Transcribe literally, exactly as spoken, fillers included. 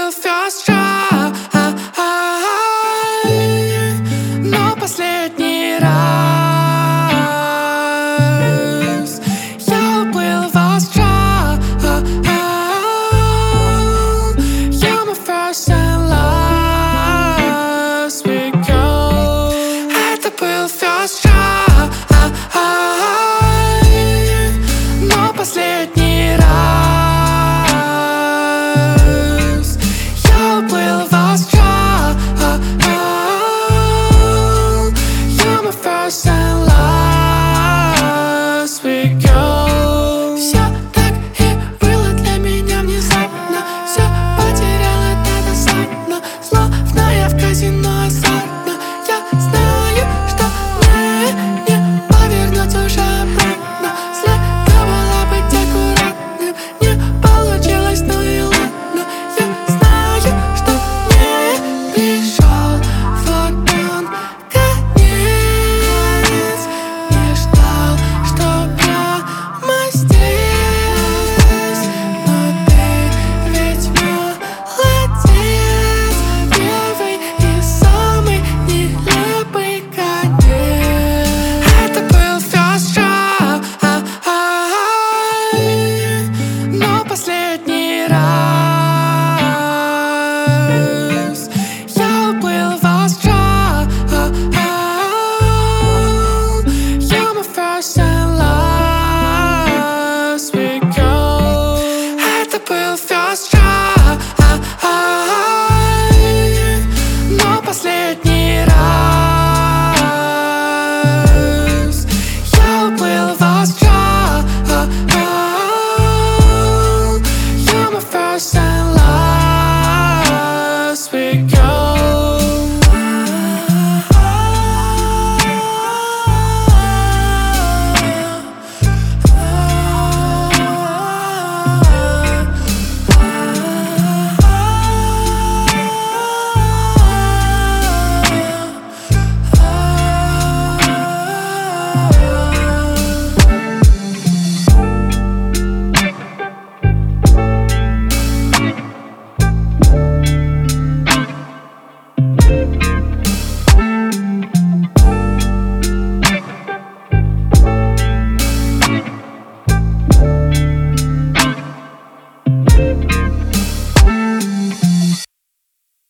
был first try, но последний раз я уплыл в астрал. You're my first and last, we go. Это был first try, но последний раз я уплыл в астрал. You're my first and last, we go. Всё так и было для меня внезапно. Всё потерял, это досадно. Словно я в казино азартно. Я знаю, что мне не повернуть уже обратно. Следовало быть аккуратным. Не получилось, ну и ладно. Я знаю, что мне пришел вот он конец. Не ждал, что прямо здесь. Но ты ведь молодец. Первый и самый нелепый конец. Это был first try, но последний раз я уплыл в астрал. You're my first and last, we go. Это был first try, но последний раз я уплыл в астрал. You're my first and